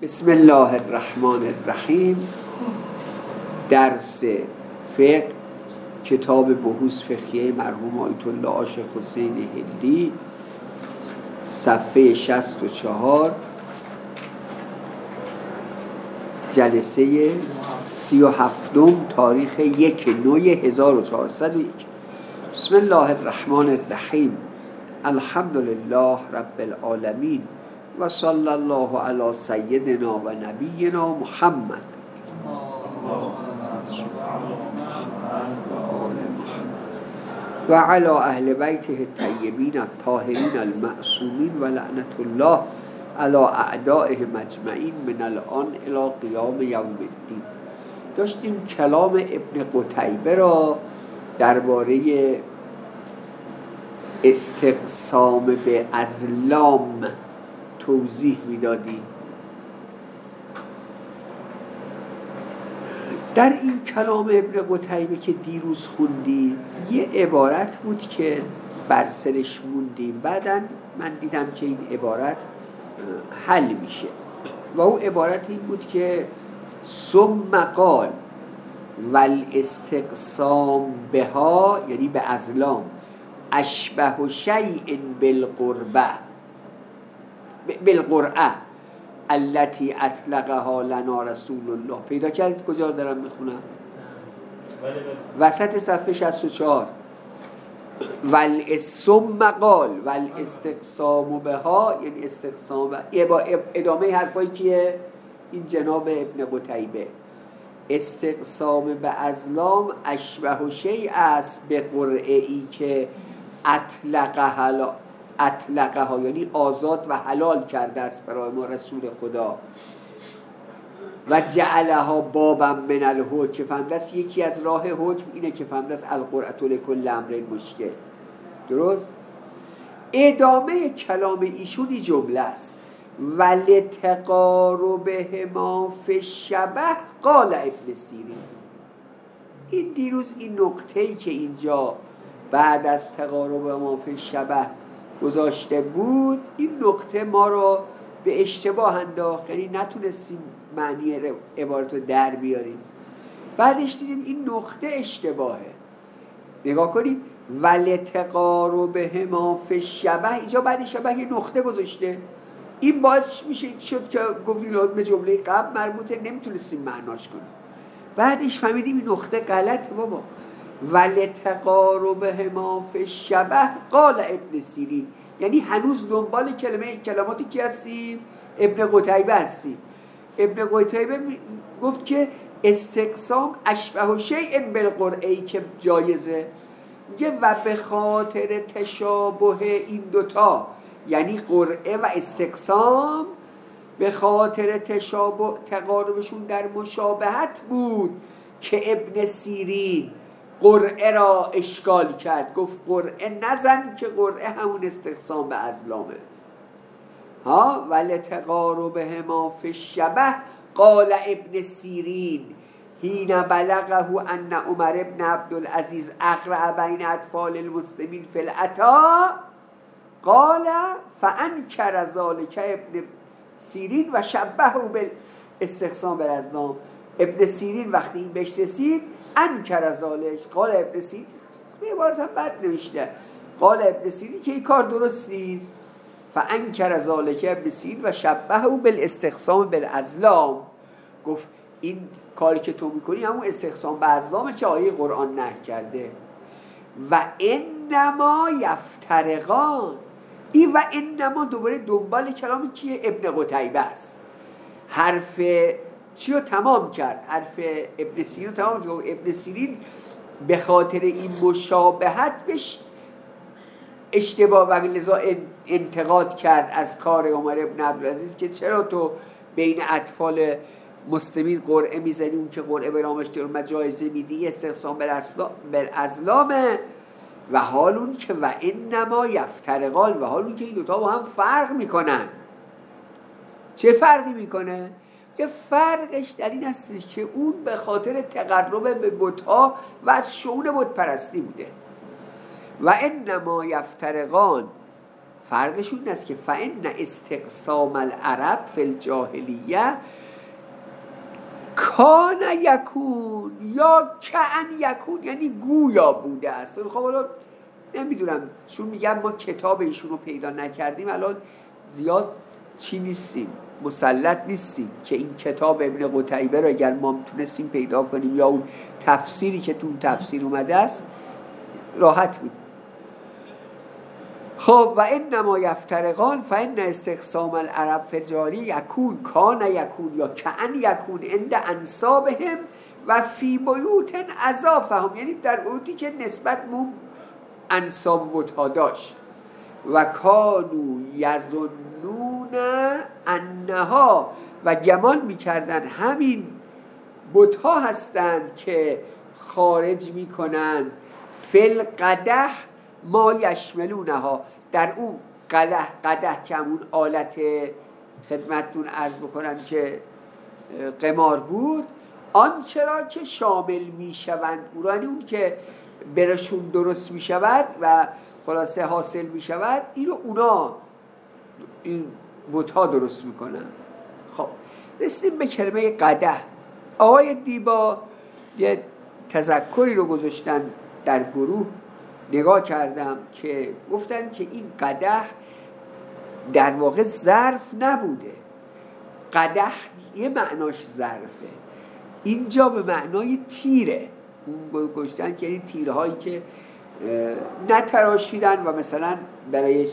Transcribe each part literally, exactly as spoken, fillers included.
بسم الله الرحمن الرحیم. درس فقه، کتاب بحوث فقهیه مرحوم آیت الله عاشق حسین هندی، صفحه شصت و چهار، جلسه سی و هفتم، تاریخ یک نوی هزار و چهارصد و یک. بسم الله الرحمن الرحیم. الحمد لله رب العالمین و صلی الله علی سیدنا و نبینا محمد و علی اهل بیته الطیبین الطاهرین المعصومین و لعنت الله علی اعدائهم اجمعین من الان الی قیام یوم الدین. داشتیم کلام ابن قتیبه را درباره استقسام به ازلام توضیح میدادیم. در این کلام ابن قتیبه که دیروز خوندیم یه عبارت بود که بر سرش موندیم، بعداً من دیدم که این عبارت حل میشه و اون عبارت این بود که ثم قال والاستقسام بها، یعنی به ازلام، اشبه شیء بالقربه بالقرعه التي اطلقها لنا رسول الله. پیدا کردید کجا دارم میخونم؟ وسط صفحه شصت و چهار. والثم قال والاستقسام بها، یعنی استقسام با ادامه حرفایی که این جناب ابن قتیبه، استقسام به ازلام اشبه شیء است به قرعه ای که اطلقها اطلقها یعنی آزاد و حلال کرده است برای ما رسول خدا، و جعلها بابا من الحکم، که فهمده است یکی از راه حکم اینه که فهمده است القرعة لکل امر مشکل. درست؟ ادامه کلام ایشون این جمله است ولتقاربهما فی الشبه قال ابن سیرین. این دیروز این نقطه‌ای که اینجا بعد از تقاربهما فی الشبه گذاشته بود، این نقطه ما رو به اشتباه انداخت، یعنی نتونستیم معنی عبارت رو در بیاریم. بعدش دیدیم این نقطه اشتباهه. نگاه کنید ولتقاربهما فی الشبه، اینجا بعد شبه یه نقطه گذاشته. این باعث میشه شد که گفتیم به جمله قبل مربوطه، نمیتونستیم معناش کنیم. بعدش فهمیدیم این نقطه غلطه بابا. ولتقاربهما فی الشبه قال ابن سیرین، یعنی هنوز دنبال کلمه کلماتی که هستیم ابن قتیبه هستیم. ابن قتیبه گفت که استقسام اشبه شیء بالقرعه که جایزه، میگه و به خاطر تشابه این دوتا، یعنی قرعه و استقسام، به خاطر تشابه تقاربشون در مشابهت بود که ابن سیرین قرعه را اشکال کرد، گفت قرعه نزن که قرعه همون استقسام به ازلامه. ها ولتقاربهما فی الشبه قال ابن سیرین حین بلغه ان عمر ابن عبدالعزیز اقرع بین اطفال المسلمین فی العطا قال فانکر ذلک ابن سیرین و شبهه بالاستقسام بالازلام. ابن سیرین وقتی این بهش رسید انکر ذلک قال ابن سیرین، به عبارت هم بد نوشته، قال ابن سیرین که این کار درست نیست. فانکر ذلک ابن سیرین و شبهه بالاستقسام بالازلام، گفت این کاری که تو میکنی همون استقسام به ازلامه که آیه قرآن نهی کرده. و انما یفترقان، این و انما دوباره دنبال کلامی که ابن قتیبه است. حرف چی رو تمام کرد؟ حرف ابن سیرین رو تمام کرد. ابن سیرین به خاطر این مشابهت بهش اشتباه و لذا انتقاد کرد از کار عمر ابن عبدالعزیز که چرا تو بین اطفال مسلمین قرعه میزنی، اون که قرعه به نامش در جایزه میدی استقسام بالازلامه، و حال اون که و انما یفترقان، و حال اون که این دوتا با هم فرق میکنن. چه فرقی میکنه؟ که فرقش در این هستش که اون به خاطر تقرب به بت‌ها و از شؤون بت پرستی بوده. و انما یفترقان فرقشون این است که فإن استقسام العرب فی الجاهلیه کان یکون یا کأن یکون، یعنی گویا بوده است. خب حالا نمیدونم، چون میگم ما کتاب ایشون رو پیدا نکردیم الان زیاد چی نیستیم، مسلط نیستیم که این کتاب ابن قتیبه رو اگر ما تونستیم پیدا کنیم یا اون تفسیری که تو اون تفسیر اومده است راحت بود. خب و انما یفترقان فإن استقسام العرب فی الجاهلیه یکون کان یکون یا کأن یکون عند انسابهم و فی بیوت اضافهم، یعنی در بیوتی که نسبت به انساب بت‌ها داشت. و کانوا یظنون انها، و گمان میکردن همین بت‌ها هستند که خارج میکنن فی القدح ما یشملونها، در اون قدح، قدح که همون آلت خدمتتون عرض بکنم که قمار بود، آنچه را که شامل میشوند او را، اون که برشون درست میشود و خلاصه حاصل میشود این رو اونا این بت‌ها درست میکنن. خب رسیدیم به کلمه قدح. آقای دیبا یه تذکری رو گذاشتن در گروه، نگاه کردم که گفتن که این قدح در واقع ظرف نبوده. قدح یه معناش ظرفه، اینجا به معنای تیره. اون گذاشتن که این تیرهایی که نتراشیدن و مثلا برای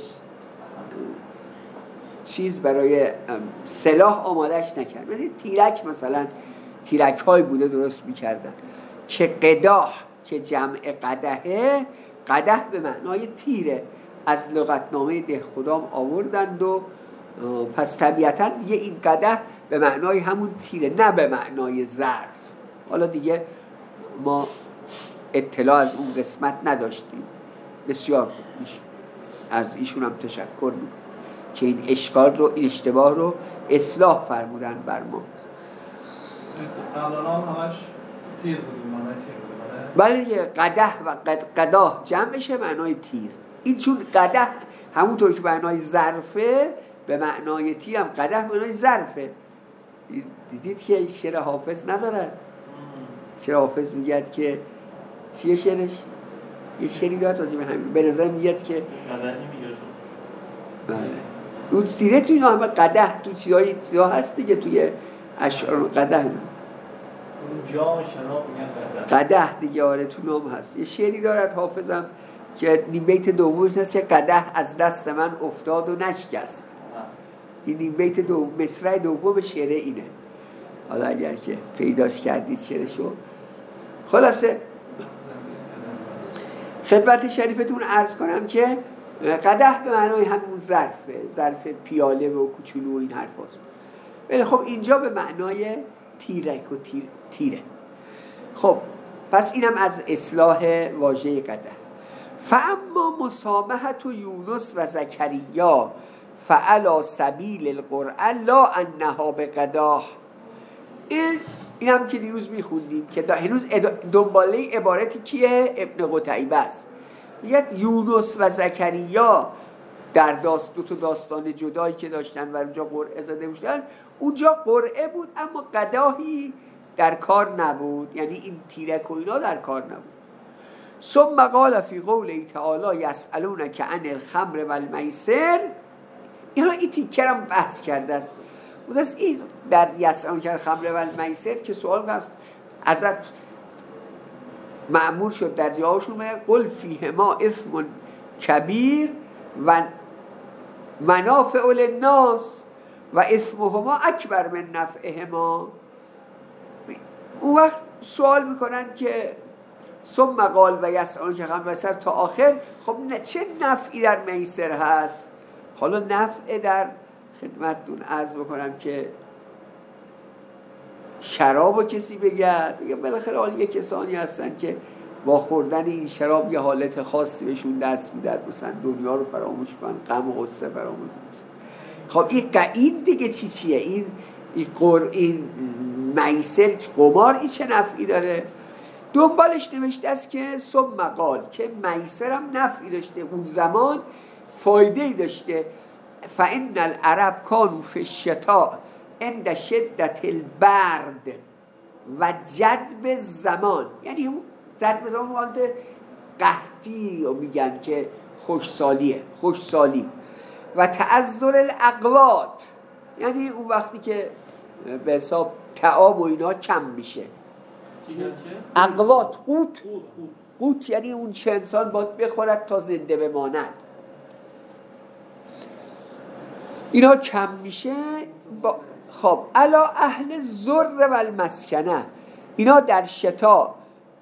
چیز، برای سلاح آمادش نکرد، مثل تیرک، مثلا تیرک های بوده درست میکردن که قداح که جمع قدحه، قدح به معنای تیره، از لغتنامه دهخدام آوردند و پس طبیعتا دیگه این قدح به معنای همون تیره، نه به معنای ظرف. حالا دیگه ما اطلاع از اون قسمت نداشتیم. بسیار خوب، از ایشون هم تشکر میکنم که این اشکال رو، این اشتباه رو اصلاح فرمودن بر ما. قبلا هم همش تیر بود، معنی تیر بود. بله، قدح و قد قداح جمعشه معنای تیر. این چون قدح همونطور که معنای ظرفه به معنای تیر هم قدح به معنای ظرفه. دیدید که شعر حافظ نداره؟ شعر حافظ میگه که چیه شعرش؟ یه شعری دارد راجع به همین، به نظر میگه که قدحی میگه. بله اون تیره توی نام قدح تو چیزایی چیزا هست دیگه، توی اشعار قدح اون جام شراب میگن قدح. قدح دیگه، آره تو نام هست. یه شعری دارد حافظم که نیم بیت دومش هست که قدح از دست من افتاد و نشکست. این نیم بیت دوم، مصرع دوم شعر اینه. حالا اگر که پیداش کردید شعرشو، خلاصه خدمت شریفتون عرض کنم که قدح به معنای همون ظرفه، ظرف پیاله و کوچولو و این حرف هست. ولی خب اینجا به معنای تیرک و تیر، تیره. خب پس اینم از اصلاح واژه قدح. فاما مسامحت یونس و زکریا فعلا سبیل القرآن لا انها بقداح. این اینم که دیروز میخوندیم که هنوز دنباله عبارتی کیه؟ ابن قتیبه است. میگه یونس و زکریا در داست دو تا داستان جدایی که داشتن و اونجا قرعه زده بودن، اونجا قرعه بود اما قداحی در کار نبود، یعنی این تیرک و اینا در کار نبود. ثم قال فی قوله تعالی یسألونک عن الخمر والمیسر، اینا این تیکرم بحث کرده است. و دست این در یسألونک عن الخمر والمیسر که سوال هست ازت مأمور شد در جوابشون میگه قل فیهما اسم کبیر و منافع للناس و اسمهما اکبر من نفعهما. اون وقت سوال میکنن که ثم قال و یسألونک عن الخمر والمیسر تا آخر، خب چه نفعی در میسر هست؟ حالا نفع در خدمتتون عرض بکنم که شراب و کسی بگه بگه بالاخره حالا یه کسانی هستن که با خوردن این شراب یه حالت خاصی بهشون دست میداد، مثلا دنیا رو فراموش کنن، غم و غصه فراموش کنن. خب این این دیگه چی چیه؟ این این قر این میسر قمار این چه نفعی داره؟ دنبالش نوشته است که ثم قال که میسر هم نفعی داشته اون زمان فایده ای داشته. فإن العرب كانوا في الشتاء عند شدت البرد و جدب زمان، یعنی اون جدب زمان حالت قحطی رو میگن که خوشسالیه، خوشسالی. و تعذر الاقوات، یعنی اون وقتی که به حساب تعام و اینا کم میشه. اقوات قوت، قوت یعنی اون چه انسان باید بخورد تا زنده بماند، اینا کم میشه. با خب الا اهل زر و المسکنه، اینا در شتا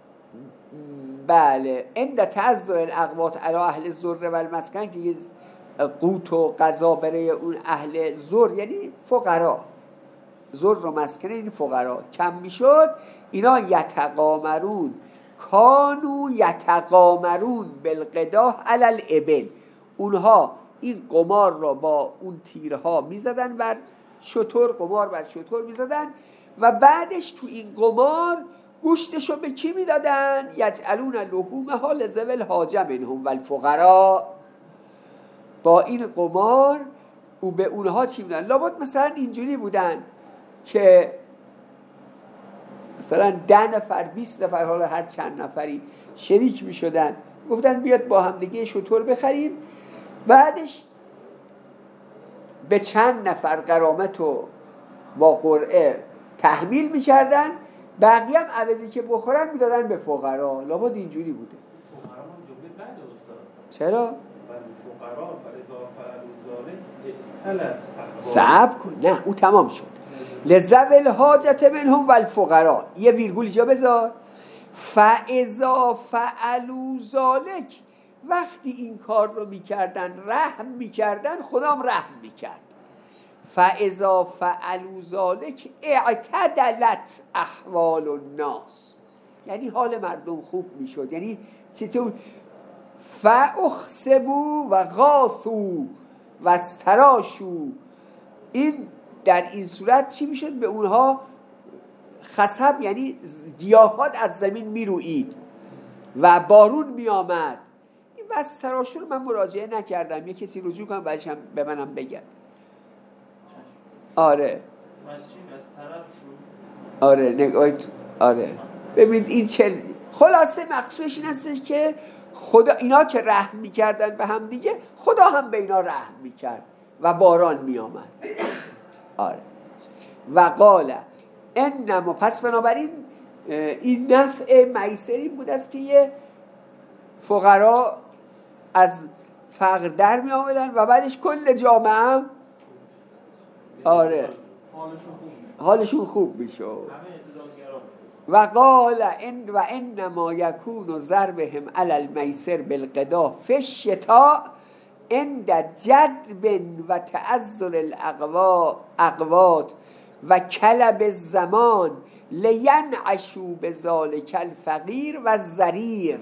بله عند تعذر الاقوات الا اهل زر و المسکنه که قوت و غذا برای اون اهل زر یعنی فقرا، زر و مسکنه این فقرا کم میشد، اینا یتقامرون کانو یتقامرون بالقداح علی الابل، اونها این قمار را با اون تیرها میزدن بر شتر، قمار بر شتر میزدن و بعدش تو این قمار گوشتشو به کی میدادن؟ یجعلون لحومها لذوی الحاجه منهم والفقراء، با این قمار او به اونها چی میدن؟ لابد مثلا اینجوری بودن که مثلا ده نفر بیست نفر حالا هر چند نفری شریک میشدن، گفتن بیاد با هم دیگه شتر بخریم، بعدش به چند نفر غرامت و با قرعه تحمیل میکردن، بقیه هم عوضی که بخورن میدادن به فقرا. لابد اینجوری بوده. فقرا هم جمله بعد استاد. چرا؟ فقرا فاذا فعلوا ذلك صعب کن، نه او تمام شد. لذوی الحاجت منهم والفقراء، یه ویرگول جا بذار. فاذا فعلوا ذلك، وقتی این کار رو میکردن رحم میکردن، خدام رحم میکرد. فاذا فعلوا ذلك اعتدلت احوال الناس، یعنی حال مردم خوب میشد. یعنی چطور؟ فاخسبوا و غاثوا و استراشوا، این در این صورت چی میشد؟ به اونها خسب یعنی گیاهات از زمین میروید و بارون میآمد. این وستراشو رو من مراجعه نکردم، یه کسی رجوع کنم بعدش هم به منم بگن. آره آره نگاهید، آره ببینید این چه خلاصه مقصودش این هستش که خدا اینا که رحم میکردن به هم دیگه، خدا هم به اینا رحم میکرد و باران میآمد. آره و قال انما، پس بنابراین این نفع میسری بود است که یه فقرا از فقر در می آمدن و بعدش کل جامعه هم آره حالشون خوب میشد. و قال ان و انما یکون ضربهم علی المیسر بالقداح فی الشتاء عند جدب و تعذر الاقوات و کلب الزمان لینعشوا بذلک الفقیر و الضریر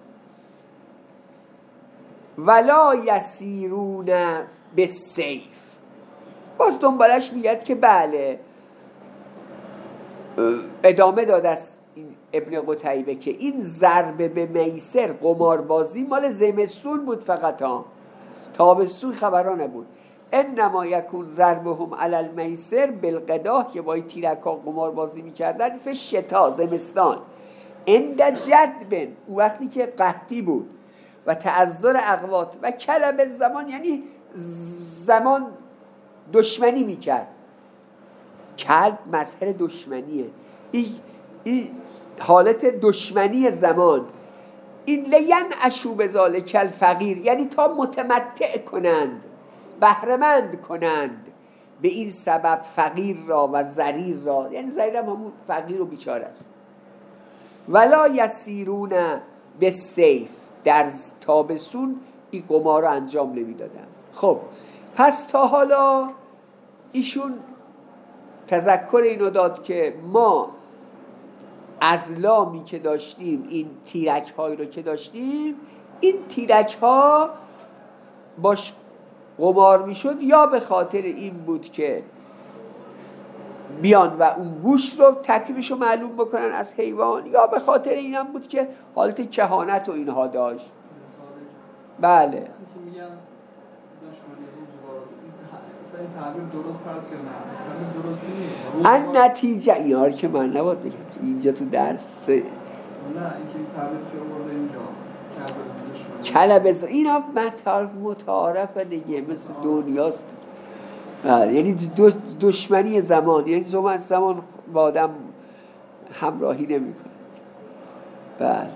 ولا یسیرون بالسیف. باز دنبالش میگه که بله ادامه داده است این ابن قتیبه که این ضربه به میسر قماربازی مال زمستون بود فقط، ها تابستون خبرا نبود. انما یکون ضربهم علی المیسر بالقداح، که با تیرکا قماربازی میکردن، فی شتا زمستان، عند جدب اون وقتی که قحطی بود، و تعذر اقوات و کلب زمان یعنی زمان دشمنی میکرد. کلب مظهر دشمنیه، این ای حالت دشمنی زمان. این لین اشو بذالک الفقیر، یعنی تا متمتع کنند، بهره‌مند کنند به این سبب فقیر را و ضریر را، یعنی ضریر هم همون فقیر و بیچاره است. ولا یسیرون بالسیف، در تابستون این قمار رو انجام نمیدادن. خب پس تا حالا ایشون تذکر اینو داد که ما ازلامی که داشتیم، این تیرک هایی رو که داشتیم، این تیرک ها باش قمار میشد یا به خاطر این بود که بیان و اون گوشت رو تکلیفش رو معلوم بکنن از حیوان، یا به خاطر این هم بود که حالت کهانت و اینها داشت. بله اصلا این تعبیر درست هست یا نه؟ تعبیر درستی نیست. ان نتیجه اینا که من نباید بگم اینجا تو درس نه اینکه این تعبیر که آورده اینجا کلبز اینا متعارف دیگه مثل دنیاست. یعنی دشمنی زمان، یعنی زمان زمان با آدم همراهی نمی کنه. بله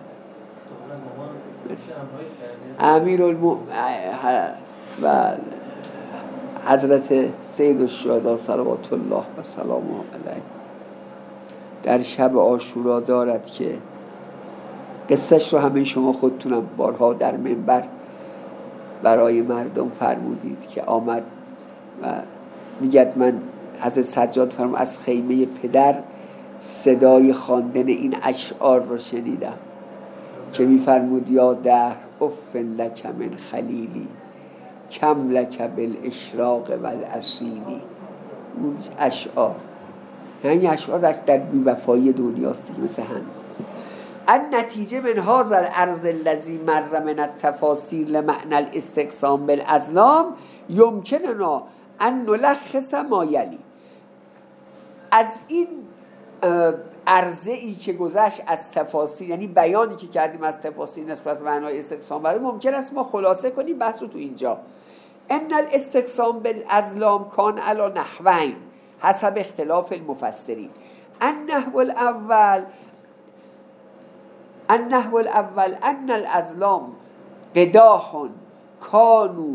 امیر المؤمنین بله حضرت سید الشهدا صلوات الله و سلامه علیه در شب عاشورا دارد که قصهش رو همه شما خودتونم بارها در منبر برای مردم فرمودید که آمد و میگد من حضرت سجاد فرمود از خیمه پدر صدای خواندن این اشعار رو شنیدم که میفرمود یا دهر اف لک من خلیلی کم لک بالاشراق والاسیلی. اون اشعار یعنی اشعار در بی‌وفایی دنیاست مثل هم النتیجه من هذا الارض الذي مر من التفاسیر لمعنى الاستقسام بالازلام يمكننا ان نلخص ما یلی. از این عرضه ای که گذشت از تفاسیر، یعنی بیانی که کردیم از تفاسیر نسبت به معنای استقسام برای ممکن است ما خلاصه کنیم بحث رو تو اینجا. ان الاستقسام بالازلام کان علی نحوین حسب اختلاف المفسرین. النحو الاول النحو الاول ان الازلام قداح کانوا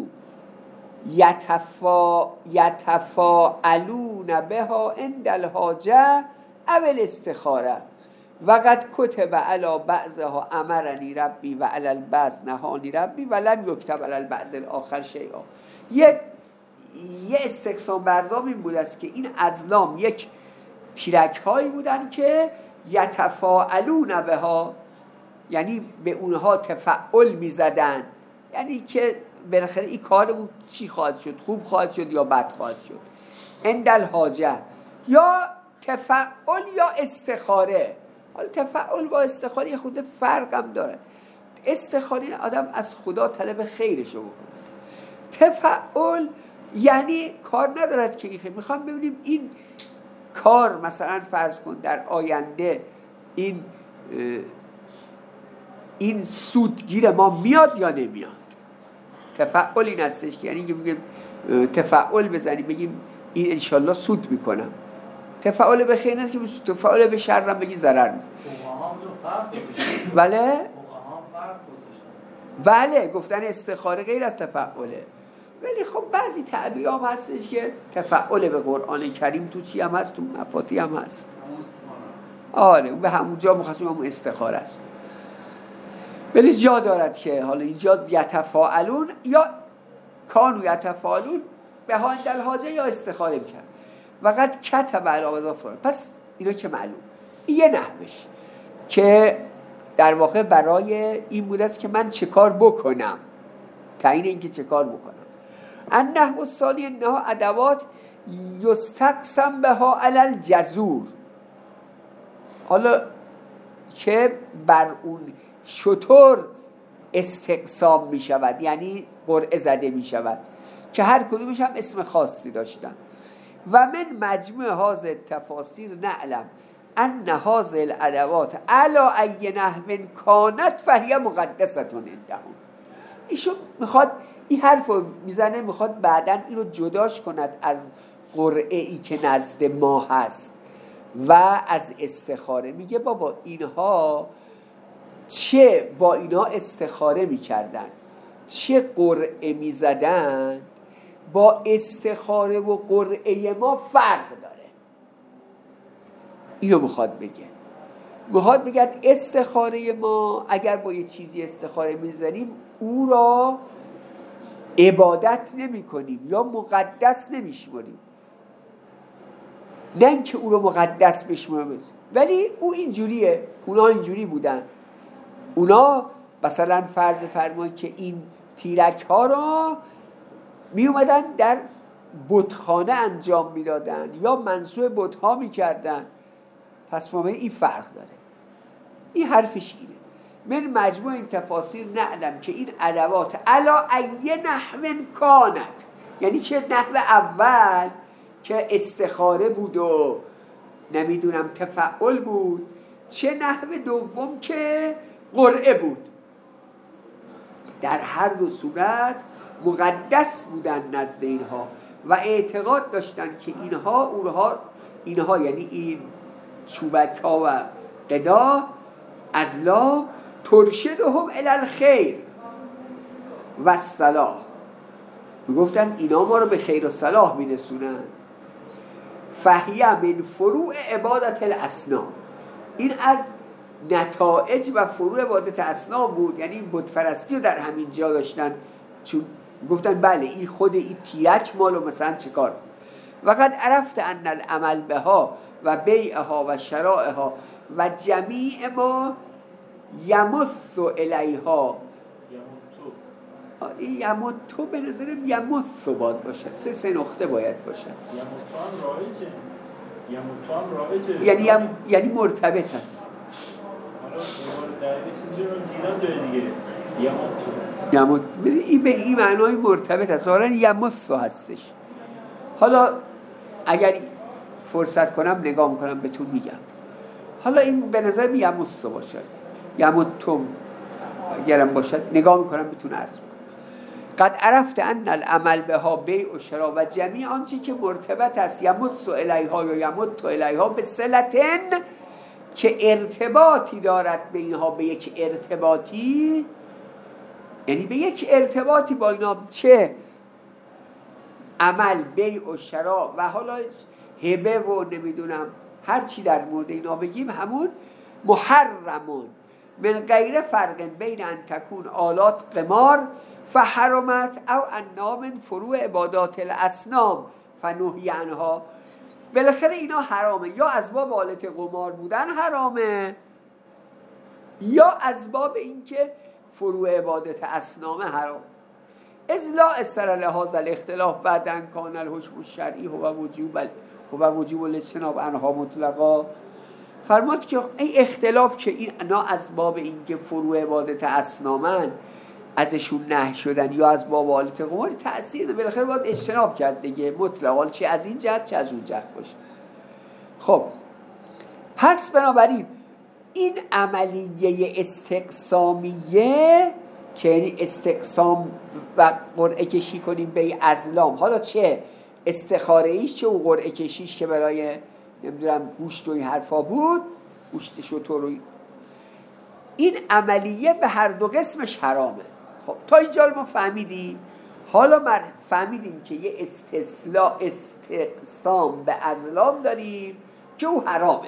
یتفا یتفاعلون بها عند الحاجه او الاستخاره و قد کتب علی بعضها امرنی ربی و علی البعض نهانی ربی و لم یکتب علی البعض الاخر شیئا. یک یه استقسام برزام این بود است که این ازلام یک تیرک هایی بودن که یتفاعلون بها، یعنی به اونها تفعل میزدن، یعنی که بالاخره این کارمون چی خواهد شد، خوب خواهد شد یا بد خواهد شد. عند الحاجه یا تفعل یا استخاره. حالا تفعل با استخاره یه خود فرق هم داره. استخاره آدم از خدا طلب خیرشو بکنه. تفعل یعنی کار ندارد که این خیر، میخوام ببینیم این کار مثلا فرض کن در آینده این این سودگیر ما میاد یا نمیاد. تفعل این هستش که یعنی که بگیم تفعل بزنیم بگیم این انشالله سود میکنم. تفعل به خیر نیست که تفعل به شر هم بگی ضرر میکنم. بله بله گفتن استخاره غیر از تفعله، ولی خب بعضی تعبیر هم هستش که تفعل به قرآن کریم تو چی هم هست، تو مفاتی هم هست. آره به همون جا مخصوص همون استخاره است، ولی جا دارد که حالا اینجا یتفاعلون یا کانو یتفاعلون به ها عند الحاجه یا استخاره میکرد. وقت کتب علاوه ازافران. پس اینا که معلوم یه نحوش که در واقع برای این بود است که من چه کار بکنم، تعیین این که چه کار بکنم. النحو الثانی انها ادوات یستقسم بها علی الجزور. حالا که بر اون شطور استقسام می شود، یعنی قرعه زده می شود که هر کدومش هم اسم خاصی داشتن. و من مجموع هذه التفاسیر نعلم ان هذه الادوات علی ای نحو کانت فهی مقدسه عندهم. ایشون میخواد این حرف رو میزنه، میخواد بعداً این رو جداش کند از قرعه ای که نزد ما هست و از استخاره. میگه بابا اینها چه با اینا استخاره میکردن، چه قرعه میزدن، با استخاره و قرعه ما فرق داره. اینو میخواد بگه. میخواد بگه استخاره ما اگر با یه چیزی استخاره میزنیم او را عبادت نمی کنیم یا مقدس نمیشماریم، نه اینکه او رو مقدس بشماریم، ولی او اینجوریه، اونا اینجوری بودن. اونا مثلا فرض فرمان که این تیرک ها را می اومدن در بتخانه انجام میدادن یا منصوب بت ها می کردن. پس ما این فرق داره. این حرفش اینه. من مجموع این تفاسیر نعلم که این ادوات علا ای نحو کانت، یعنی چه نحو اول که استخاره بود و نمیدونم تفعل بود، چه نحو دوم که قرعه بود. در هر دو صورت مقدس بودن نزد اینها و اعتقاد داشتن که اینها اونها اینها یعنی این چوبک ها و قدا ازلا ترشدهم الی الخیر و الصلاح، میگفتن اینا ما رو به خیر و صلاح میرسونن. فهیه من فروع عبادت الاصنام، این از نتایج و فروع عبادت اصنام بود، یعنی بت پرستی رو در همین جا داشتن، چون گفتن بله این خود این تیرک مالو مثلا چه کار. وقد عرفت ان العمل بها و بیعها و شرائها و جمیع ما یمث الیها، این یمث به نظرم یمث باید باشه، سه سه نقطه باید باشه، یعنی یم... یعنی مرتبط است. یمث این به این معنای مرتبط است، حالا یمث هستش. حالا اگر فرصت کنم نگاه میکنم بهتون میگم. حالا این به نظر یمث باشه، یمث اگرم باشد نگاه میکنم بهتون عرض میکنم. قد عرفت ان العمل بها بیع و شرا و جمیع آنچه که مرتبط است یمث الیها یا یمت الیها به صلتن، که ارتباطی دارد به اینها، به یک ارتباطی، یعنی به یک ارتباطی با اینا، چه عمل بیع و شرا و حالا هبه و نمیدونم هر چی در مورد اینا بگیم همون محرمون من غیر فرق بین ان تکون آلات قمار فحرمت او انا من فروع عبادات الاصنام فنهی عنها. بالاخره اینا حرامه، یا از باب آلت قمار بودن حرامه، یا از باب اینکه فروع عبادت اصنام حرام. از لا اثر لهذا الاختلاف بعد ان کان الحکم الشرعی هو وجوب هو وجوب الاجتناب عنها مطلقا. فرمود که این اختلاف که اینا از باب اینکه فروع عبادت اصنامن ازشون نهی شدن یا از باب آلت قمار تأثیر داره، بالاخره باید اجتناب کرد دیگه مطلقا، چه از این جهت چه از اون جهت باشه. خب پس بنابراین این عملیه استقسامیه که یعنی استقسام و قرعه کشی کنیم به ازلام، حالا چه استخاره ایش چه اون قرعه کشیش که برای نمیدونم گوشت و این حرفا بود، گوشت شتر و این عملیه به هر دو قسمش حرامه. خب تا اینجا ما فهمیدیم. حالا ما فهمیدیم که یه استثلا استقسام به ازلام داریم که او حرامه.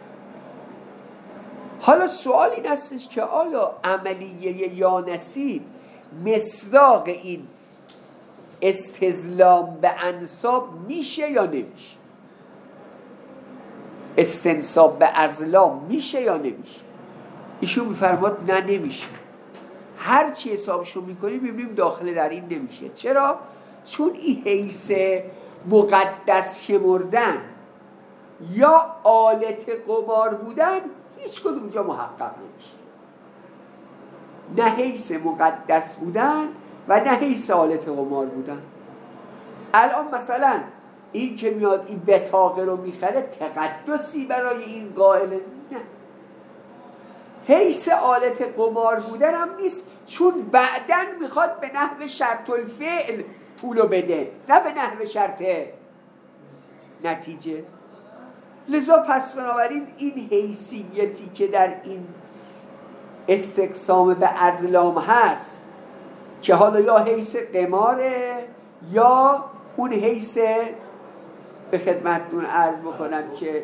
حالا سوال این هستش که آیا عملیه یا نصیب مصداق این استظلام به انصاب میشه یا نمیشه؟ استنصاب به ازلام میشه یا نمیشه؟ ایشون میفرماد نه نمیشه. هر چی حسابشو میکنیم میبینیم داخل در این نمیشه. چرا؟ چون این حیث مقدس شمردن یا آلت قمار بودن هیچ کدوم اونجا محقق نمیشه. نه حیث مقدس بودن و نه حیث آلت قمار بودن. الان مثلا این که میاد این بطاقه رو میخره تقدسی برای این قائله؟ نه. حیث آلت قمار بودن هم نیست، چون بعدن میخواد به نحو شرط الفعل پولو بده نه به نحو شرط نتیجه. لذا پس بنابراین این حیثیتی که در این استقسام به ازلام هست که حالا یا حیث قماره یا اون حیث به خدمتتون عرض بکنم که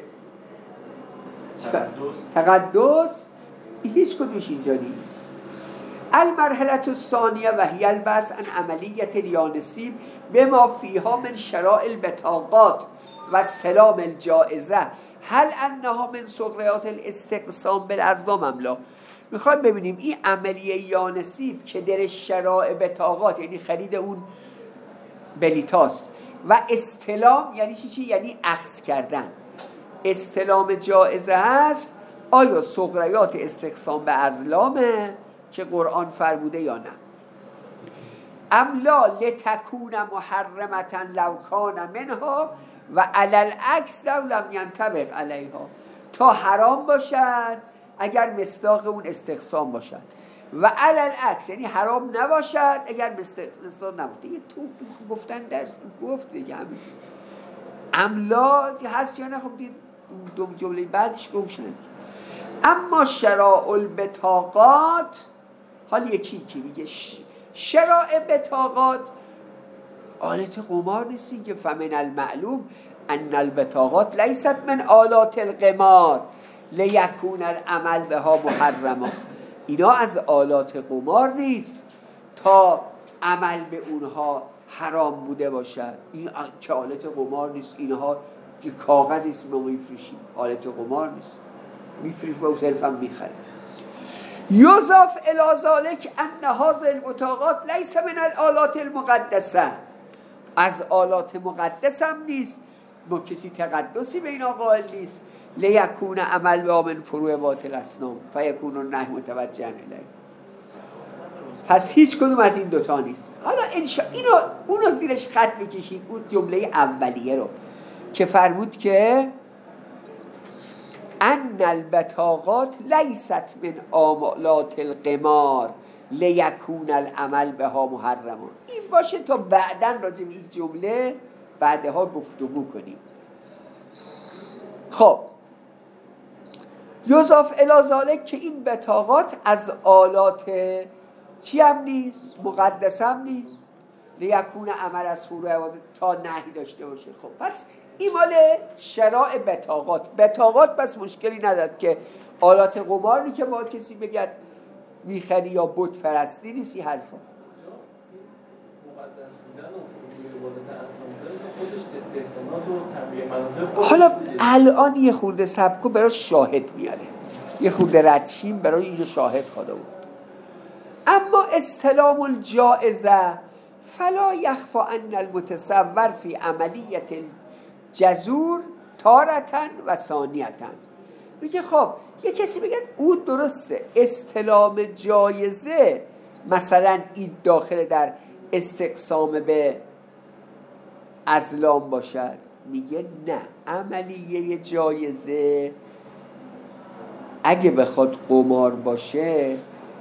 تقدس، هیچ کدومش اینجا نیست. المرحله الثانیه و هی البحث عن عملیت الیانسیب بما فیها من شرائع البطاقات و استلام الجائزه هل انها من سغریات الاستقسام بالازلام ام لا. میخوایم ببینیم این عملیه یانسیب که در شرائع بطاقات یعنی خرید اون بلیتاست و استلام یعنی چی چی؟ یعنی اخذ کردن، استلام جائزه هست، آیا سغریات استقسام به ازلامه که قرآن فرموده یا نه؟ املا لتکون محرمتا لو کان منها و علی العکس لو لم ینطبق علیها، تا حرام باشد اگر مصداق اون استقسام باشد و علی العکس یعنی حرام نباشد اگر مصداق نباشد. دیگه تو گفتن درس گفت دیگه همین املا هست یا نه؟ خب دید دو جمله بعدش روشن. اما شراء البطاقات، حالا یکی کی میگه شراء بطاقات آلت قمار نیستی که فمن المعلوم ان البطاقات لیست من آلات القمار لیکون العمل بها محرما. اینا از آلات قمار نیست تا عمل به اونها حرام بوده باشد. این که آلت قمار نیست، اینها که کاغذ است ما میفروشیم، آلت قمار نیست، میفروشیم و صرفا میخریم. یضاف الی ذلک ان هذه البطاقات لیس من الآلات المقدسه، از آلات مقدس هم نیست، ما کسی تقدسی به اینا قائل نیست. لیکون عمل به من فروع باطل اسنام فیکون النهی متوجها الیه. پس هیچ کدوم از این دوتا نیست. حالا انشا اینو اونو زیرش خط بکشید، اون جمله اولیه رو که فرمود که ان البطاقات لیست من آلات القمار لیکون العمل بها محرما. این باشه تا بعداً راجع به این جمله بعدها گفتگو کنیم. خب یضاف الی ذلک که این بطاقات از آلات چی هم نیست؟ مقدس هم نیست. لیکون عمل از فروع تا نهی داشته باشه. خب پس این مال شراء بطاقات. بطاقات پس مشکلی نداد که آلات قمار نی که با کسی بگد میخری یا بت پرستی نیست. این حرفا مقدس بودن و فروع عبادت اصنام بودن خودش استحسانات و تنبیه مناطق. حالا الان یه خورده سبکو برای شاهد میاره، یه خورده ردشیم برای اینجا شاهد خواده بود. اما استلام الجائزه فلا یخفى ان المتصور فی عملیت جزور تارتن و ثانیتن. میگه خب یه کسی بگه او درسته استلام جایزه مثلا این داخل در استقسام به ازلام باشد. میگه نه، عملیه جایزه اگه بخواد قمار باشه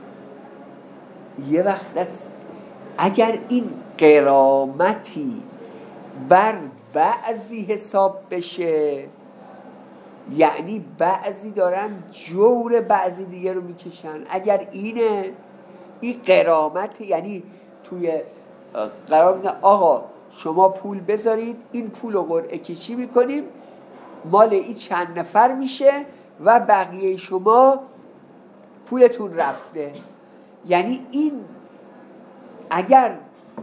یه وقت است اگر این غرامتی بر بعضی حساب بشه، یعنی بعضی دارن جور بعضی دیگه رو میکشن، اگر اینه این غرامت یعنی توی قرار میدن آقا شما پول بذارید این پول رو قرعه کشی میکنیم مال این چند نفر میشه و بقیه شما پولتون رفته. یعنی این اگر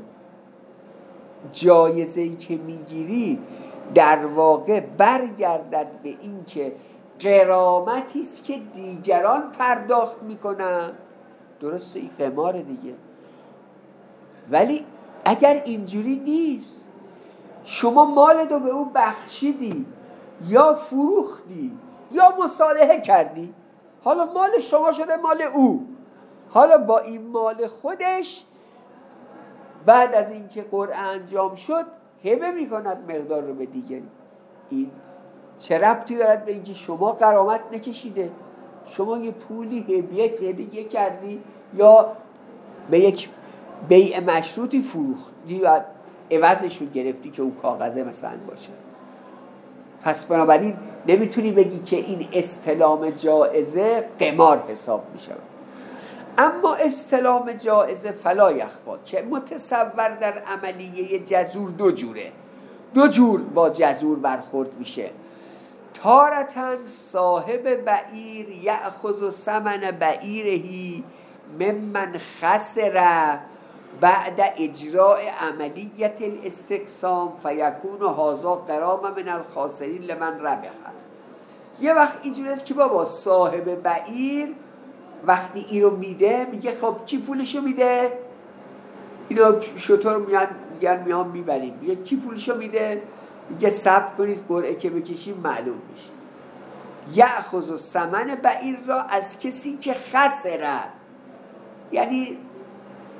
جایزه‌ای که میگیری در واقع برگردد به این که غرامتی است که دیگران پرداخت میکنن، درسته این قمار دیگه. ولی اگر اینجوری نیست، شما مالتو به او بخشیدی یا فروختی یا مصالحه کردی، حالا مال شما شده مال او، حالا با این مال خودش بعد از اینکه قرعه انجام شد هبه میکند مقدار رو به دیگری. این چه ربطی دارد به اینکه شما غرامت نکشیده؟ شما یه پولی هبیه هبیه کردی یا به یک بیع مشروطی فروختی و عوضش رو گرفتی که اون کاغذه مثلا باشه. پس بنابراین نمیتونی بگی که این استلام جائزه قمار حساب میشه. اما استلام جائزه فلا یخفی که متصور در عملیه جزور دو جوره، دو جور با جزور برخورد میشه. تارتن صاحب بعیر یأخذ ثمن بعیرهی ممن خسر بعد اجراء عملیت الاستقسام فیکون هذا غرامه من الخاسرین لمن ربح. یه وقت اینجوری است که بابا صاحب بعیر وقتی اینو میده میگه خب کی پولشو میده؟ اینو شطور میان میگن میان میبریم. میگه کی پولشو میده؟ میگه صبر کنید قرعه که بکشیم معلوم میشه. یأخذ ثمن بعیر را از کسی که خسره، یعنی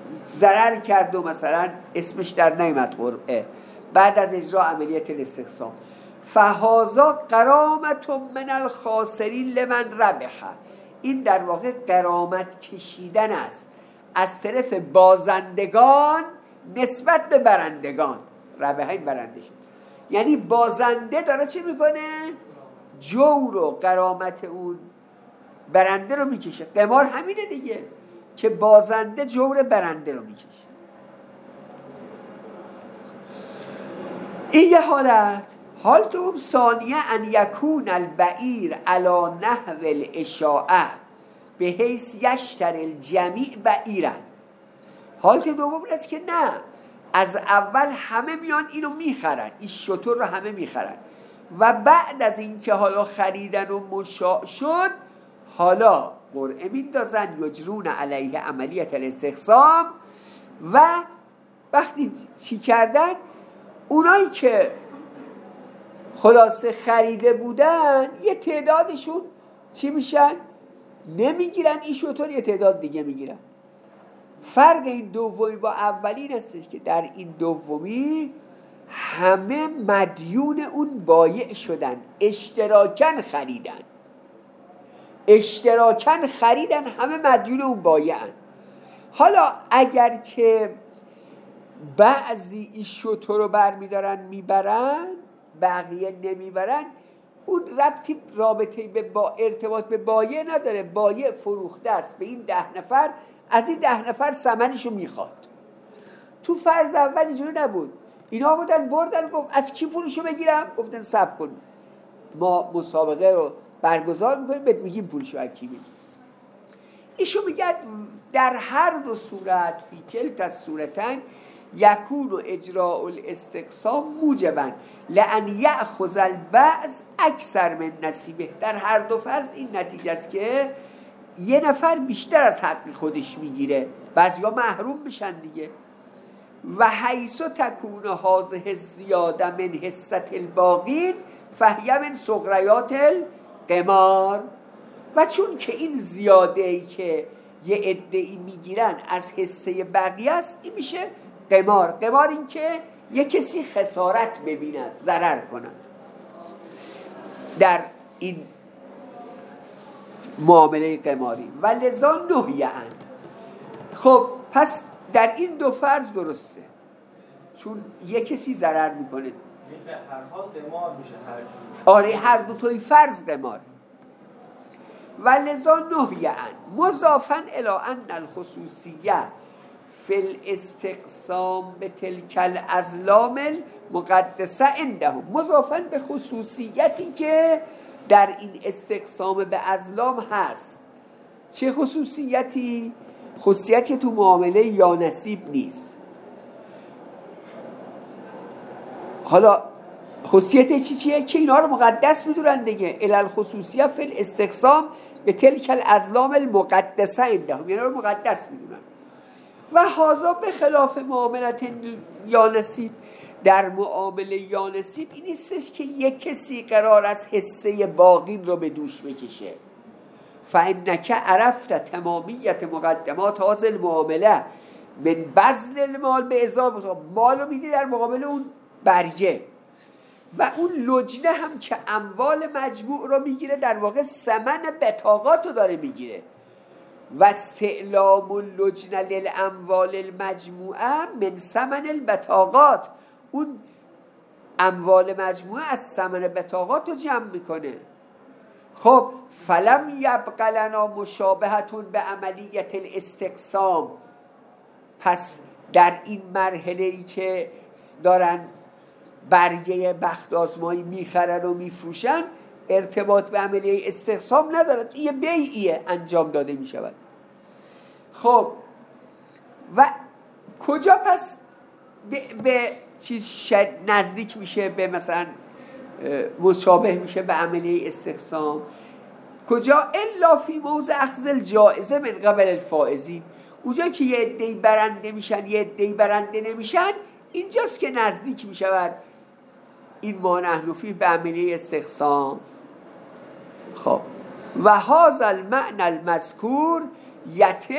ضرر کرد و مثلا اسمش در نیامد قرعه بعد از اجرا عملیات الاستقسام، فهازا قرامت من الخاسرین لمن ربح، این در واقع قرامت کشیدن است از طرف بازندگان نسبت به برندگان. ربحین برنده شد، یعنی بازنده داره چی میکنه؟ جور و قرامت اون برنده رو میکشه. قمار همینه دیگه که بازنده جور برنده رو میکشه. این یه حالت. حال دوم ثانیه ان یکون البعیر علی نحو الاشاعه به حیث یشتر الجمیع بعیرن. حالت دوم این است که نه، از اول همه میان اینو میخرن، این شتر رو همه میخرن و بعد از اینکه حالا خریدن و مشاع شد حالا قرعه میندازن یجرون علیه عملیت الاستقسام. و وقتی چی کردن؟ اونایی که خلاصه خریده بودن یه تعدادشون چی میشن؟ نمیگیرن این شطور، یه تعداد دیگه میگیرن. فرق این دومی با اولین هستش که در این دومی همه مدیون اون بایع شدن، اشتراکن خریدن اشتراکن خریدن همه مدیون اون بایعن. حالا اگر که بعضی این شطور رو بر میدارن میبرن بقیه نمیبرن، اون ربطی رابطه به با ارتباط به بایع نداره. بایع فروخته است به این ده نفر، از این ده نفر ثمنشو میخواد. تو فرض اول اینجوری نبود، اینا بودن بردن گفت از کی پولشو بگیرم؟ گفتن صبر کن ما مسابقه رو برگزار میکنیم بهت میگیم پولشو از کی بگیریم. ایشو میگه در هر دو صورت فی کلتا الصورتین یکون اجراء الاستقسام موجبا لان یأخذ البعض اکثر من نصیبه. در هر دو فرض این نتیجه است که یه نفر بیشتر از حق خودش میگیره، بعضیا محروم میشن دیگه. و حیث تکون هذه الزیاده من حصة الباقین فهی من سغریات القمار. و چون که این زیاده ای که یه عده‌ای میگیرن از حصه بقیه است، این میشه قمار. قمار این که یه کسی خسارت ببیند، ضرر کند در این معامله قماری. و لذا نهی عن. خب پس در این دو فرض درسته، چون یه کسی ضرر میکنه. به هر حال قمار میشه هر جور. آره هر دو توی فرض قمار. و لذا نهی عن مضافا الی ان الخصوصیه فی الاستقسام به تلک الازلام المقدسه عندهم، مضافا به خصوصیتی که در این استقسام به ازلام هست. چه خصوصیتی؟ خصوصیتی تو معامله یا نصیب نیست. حالا خصوصیت چی چیه؟ که اینا رو مقدس میدونن دیگه. الالخصوصیه فی الاستقسام به تلک الازلام المقدسه عندهم، اینا رو مقدس میدونن. و هذا به خلاف معاملت یا نصیب. در معامله یا نصیب این نیستش که یک کسی قرار است حصه باقین رو به دوش بکشه. فانک عرفت تمامیت مقدمات هذه المعامله من بذل المال به اضافه، مال رو میدی در مقابل اون برگه. و اون لجنه هم که اموال مجموع رو میگیره در واقع ثمن بطاقات رو داره میگیره. و استعلام اللجنه للاموال المجموعه من ثمن البطاقات، اون اموال مجموعه از ثمن بطاقات رو جمع میکنه. خب فلم یبق لنا مشابهتون به عملیت الاستقسام، پس در این مرحله ای که دارن برگه بخت آزمایی میخرن و میفروشن ارتباط به عملیه استقسام ندارد، یه بیعیه انجام داده میشود. خب و کجا پس به, به چیز نزدیک میشه، به مثلا مشابه میشه به عملیه استقسام؟ کجا؟ الا فی موضع اخذ الجائزه من قبل الفائزین، اونجا که یه عده‌ای برنده میشن یه عده‌ای برنده نمیشن، اینجاست که نزدیک میشود این ما نحن فیه به عملیه استقسام. خب و هذا المعنى المذکور یتم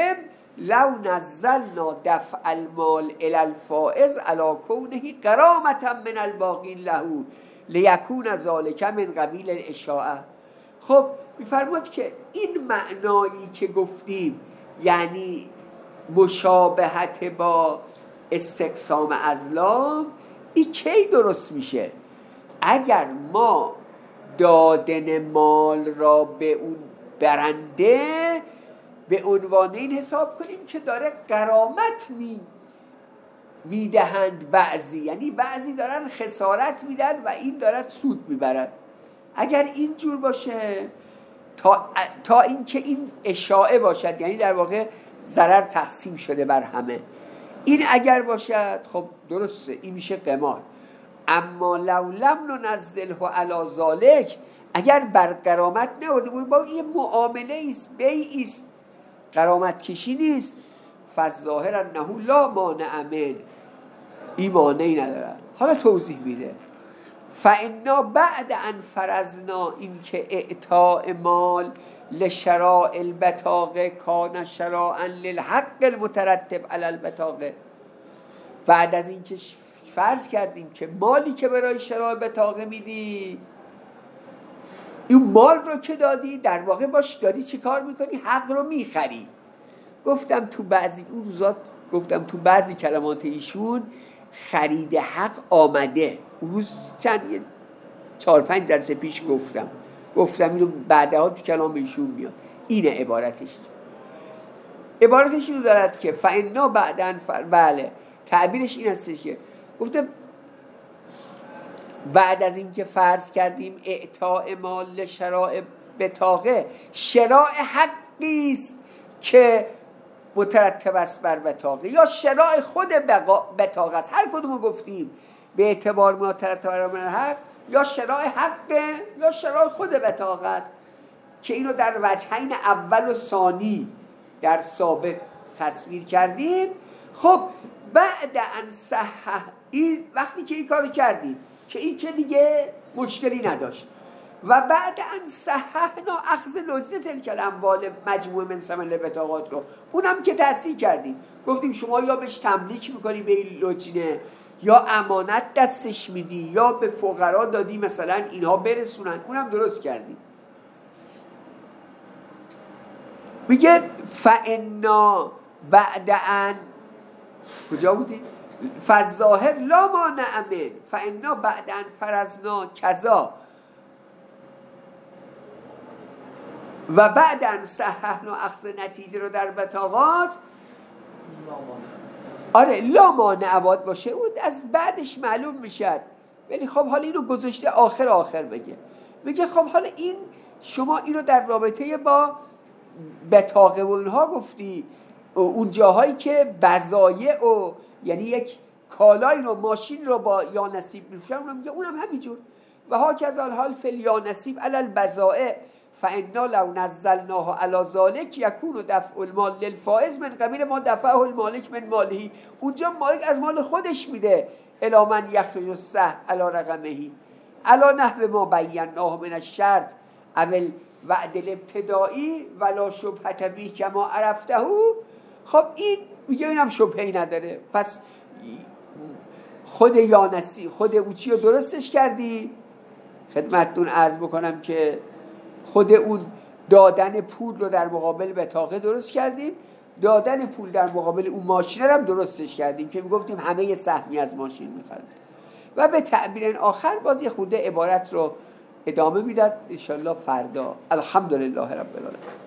لو نزلنا دفع المال الى الفائز علی کونه غرامة من الباقین له لیکون ذلک من قبیل الاشاعه. خب میفرماد که این معنایی که گفتیم، یعنی مشابهت با استقسام ازلام، این کی درست میشه؟ اگر ما دادن مال را به اون برنده به عنوان این حساب کنیم که داره غرامت می میدهند بعضی، یعنی بعضی دارن خسارت میدن و این دارد سود میبرد. اگر این جور باشه تا, تا اینکه این اشاعه باشد، یعنی در واقع ضرر تقسیم شده بر همه، این اگر باشد خب درسته، این میشه قمار. اما لو لم ننزله علی ذلک، اگر بر غرامت نورده بود، با این معامله است، بیع است، غرامت کشی نیست، فالظاهر انه لا مانع من، این مانعی نداره. حالا توضیح میده فانا بعد ان فرضنا این که اعطاء مال لشراء البطاقه کان شراعا للحق المترتب علی البطاقه، بعد از این که فرض کردیم که مالی که برای شراء بطاقه میدی، این مال رو که دادی در واقع باش داری چی کار میکنی؟ حق رو میخری. گفتم تو بعضی اون روزات گفتم تو بعضی کلمات ایشون خرید حق آمده. اون روز چند چهار پنج جلسه پیش گفتم گفتم اینو بعدها تو کلام ایشون میاد. اینه عبارتش. عبارتش اینو دارد که فانا بعدن ف... بله تعبیرش این هستش که گفتم بعد از اینکه فرض کردیم اعطاء مال شراء بطاقه، شراء حقی است که مترتب است بر بطاقه، یا شراء خود بطاقه است، هر کدومو گفتیم به اعتبار مترتب بر حق، یا شراء حقه یا شراء خود بطاقه است، که اینو در وجهین اول و ثانی در سابق تصویر کردیم. خب بعد ان صحح، این وقتی که این کارو کردیم که این که دیگه مشکلی نداشت، و بعد ان صححنا اخذ لجنه تلک الاموال مجموع من ثمن بطاقات رو، اونم که تصحیح کردیم، گفتیم شما یا بهش تملیک میکنی به این لجنه، یا امانت دستش میدی، یا به فقرا دادی مثلا اینها برسونن، اونم درست کردیم. میگه فانا بعد ان کجا بودیم؟ فالظاهر لا مانع من فانا بعد ان فرضنا کذا و بعد ان صححنا اخذ نتیجه رو در بطاقات، آره لا مانع باید باشه، اون از بعدش معلوم میشد. ولی خب حالا اینو گذاشته آخر آخر بگه میگه خب حالا این شما اینو در رابطه با بطاقه و اینها گفتی، اون جاهایی که بضایع و یعنی یک کالای رو ماشین رو با یا نصیب میفروشن، اونم میگه اونم همینجور. و ها کذا الحال فی یا نصیب علی البضائع فانا لو نزلناه علی ذلک یکون دفع المال للفائز من قبیل ما دفعه المالک من ماله، اونجا مالک از مال خودش میده الی من یخرج الصح علی رقمه علی نحو ما بیناه من الشرط اول وعد الابتدایی ولا شبهه فیه کما عرفته. خب این میگه اینم شبهه‌ای نداره. پس خود یانسی خود اوچی رو درستش کردی. خدمتتون عرض بکنم که خود اون دادن پول رو در مقابل بطاقه درست کردیم، دادن پول در مقابل اون ماشین رو هم درستش کردیم که میگفتیم همه سهمی از ماشین میخرد. و به تعبیر آخر باز یه خورده عبارت رو ادامه میداد ان شاء الله فردا. الحمدلله رب العالمین.